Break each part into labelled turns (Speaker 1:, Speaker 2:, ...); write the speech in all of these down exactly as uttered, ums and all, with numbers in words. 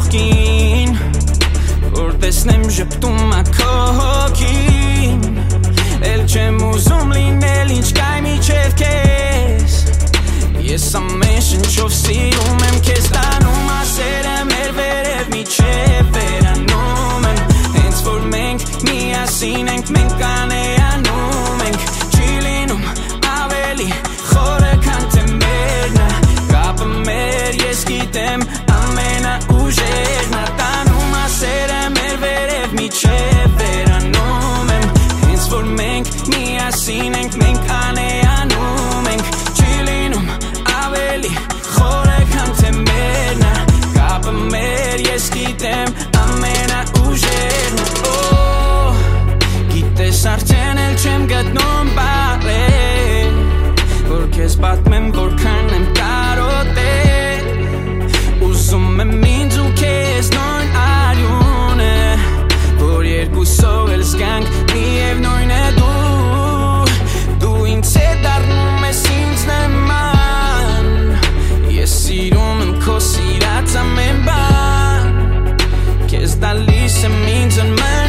Speaker 1: կողքին որ տեսնեմ ժպտում ա քո հոգին Էլ չեմ ուզում լինել ինչ կայ միջև քեզ Ես ամեն շնչով սիրում եմ քեզ տանում ասերը մեր վերև միջև վերանում եմ Հենց որ մենք միասին ենք մենք կանեանում ենք Չի լինում ավելի խորը քան թե մերն է Կապը մեր ես գիտեմ ամենաուժերն է Տանում ասերը մեր վերև միջև վերանում եմ Հենց որ մենք միասին ենք մենք կանեանում ենք Չի լինում ավելի խորը քան թե մերն է Կապը մեր ես գիտեմ ամենաուժերն է Գիտես արդեն էլ չեմ գտնում բառեր Որ քեզ պատմեմ որքան եմ կարոտել Ուզում եմ ինձ ու քեզ նույն արյունը Որ երկուսով էլ զգանք միևնույն է դու Դու ինձ հետ դառնում ես ինձ նման Ես սիրում եմ քո սիրած ամեն բան Քեզ տալիս եմ ինձ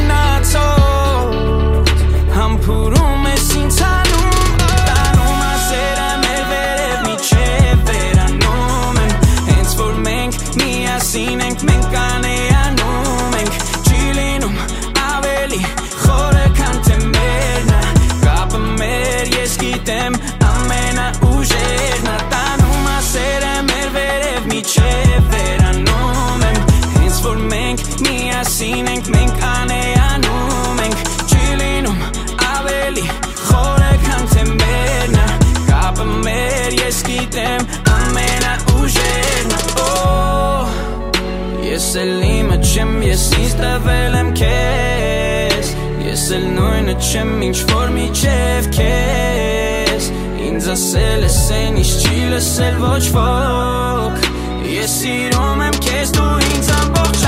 Speaker 1: մնացող Համբուրում ես ինձ հանում Տանում ասերը մեր վերև միջև վերանում եմ Հենց որ մենք միասին ենք մենք կանեանում ենք Չի լինում ավելի խորը քան թե մերն է Կապը մեր ես գիտեմ ամենաուժերն է Տանում ասերը մեր վերև միջև վերանում եմ Հենց որ մենք միասին ենք մենք կանեանում ենք Չի լինում ավելի խորը քան թե մերն է Կապը մեր ես գիտեմ ամենաուժերն է Ես էլ իմը չեմ ես ինձ տվել եմ քեզ Ես էլ նույնը չեմ ինչ որ միջև քեզ Ինձ ասել ես են ինչ չի լսել ոչ ոք Ես սիրում եմ քեզ դու ինձ ամբողջ